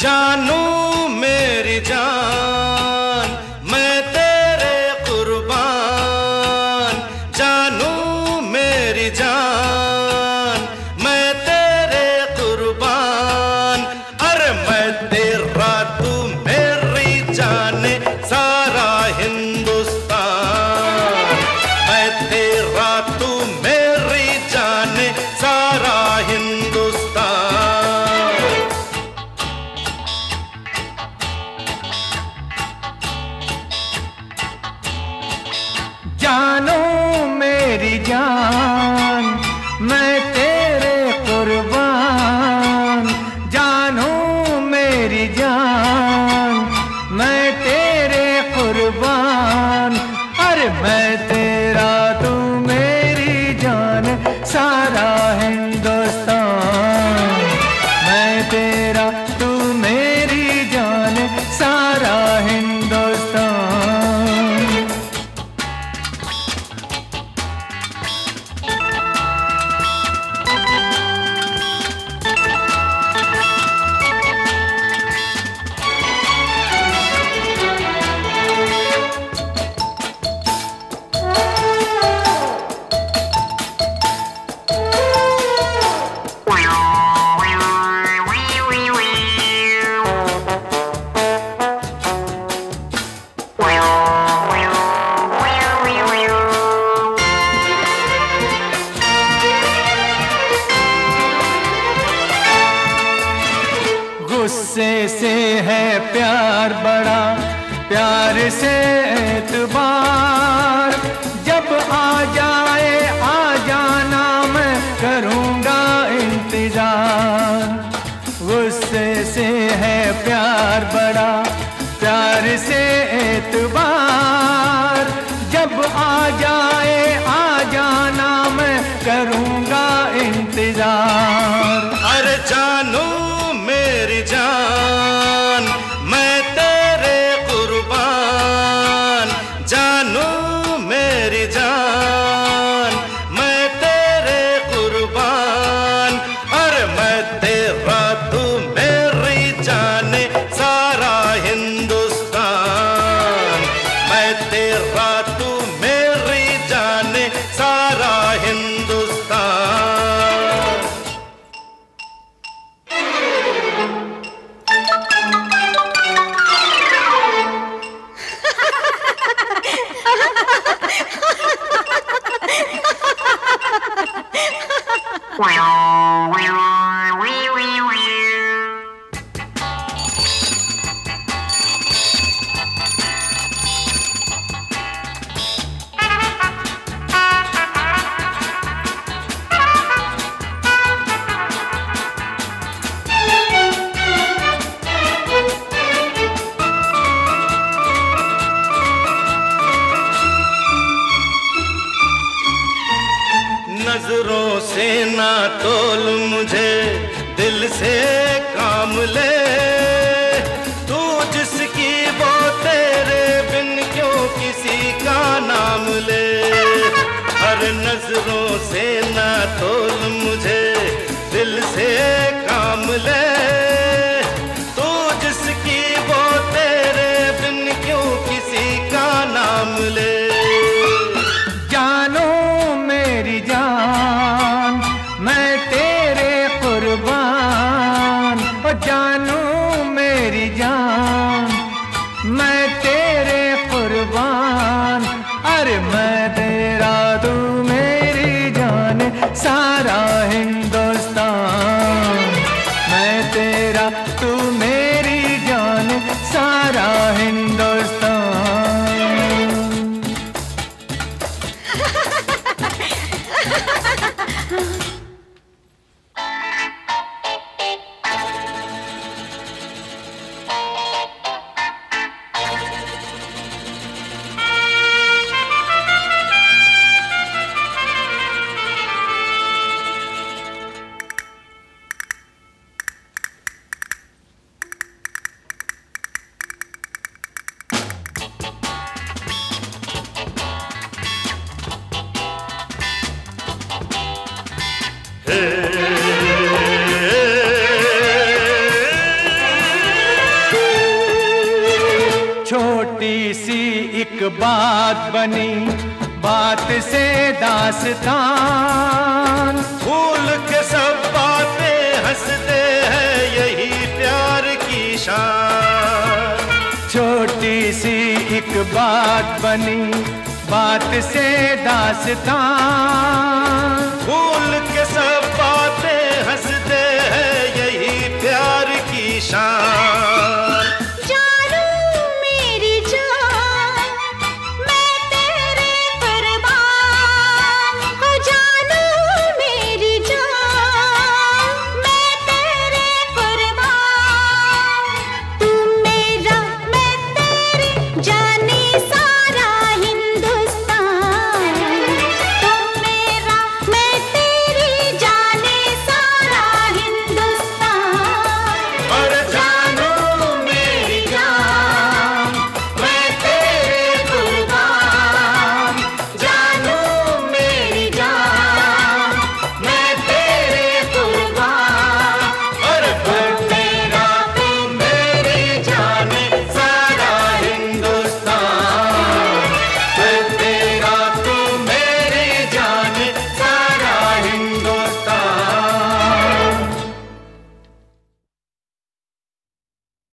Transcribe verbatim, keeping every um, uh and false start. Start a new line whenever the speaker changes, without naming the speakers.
जानू मेरी जान मैं तेरे कुर्बान, जानू मेरी जान मैं तेरे कुर्बान। अरे मैं तेरा तू मेरी जाने सारा हिंदुस्तान, मैं तेरा तू मेरी जाने सारा हिंदुस्तान।
जानू मेरी जान मैं तेरे कुर्बान, जानू मेरी जान मैं तेरे कुर्बान। अरे मैं तेरा तू मेरी जान सारा हिंदुस्तान, मैं तेरा तू मेरी जान सारा हिंदुस्तान। गुस्से से है प्यार बड़ा, प्यार से एतबार, जब आ जाए आ जाना मैं करूँगा इंतजार। गुस्से से है प्यार बड़ा, प्यार से एतबार, जब आ जाए आ जाना मैं करूँगा इंतजार।
अरे जानू मेरी जान मैं तेरे कुर्बान, जानू मेरी जान मैं तेरे कुर्बान। अरे मैं तेरा तू मेरी जाने सारा हिंदुस्तान, मैं तेरा तू मेरी जाने सारा हिंदुस्तान। नजरों से ना तोल मुझे, दिल से काम ले, तू जिसकी वो तेरे बिन क्यों किसी का नाम ले। हर नजरों से ना तोल मुझे, दिल से काम ले, तू जिसकी वो तेरे बिन क्यों किसी का नाम ले।
जानू मेरी जान मैं तेरे कुर्बान, ओ जानू मेरी जान मैं तेरे कुर्बान। अरे मैं तेरा तू मेरी जान सारा हिंदुस्तान, मैं तेरा तू मेरी जान सारा हिंदुस्तान। छोटी सी एक बात बनी, बात से दास्तान।
भूल के सब बातें हंसते हैं, यही प्यार की शान।
छोटी सी एक बात बनी, बात से दास्तान।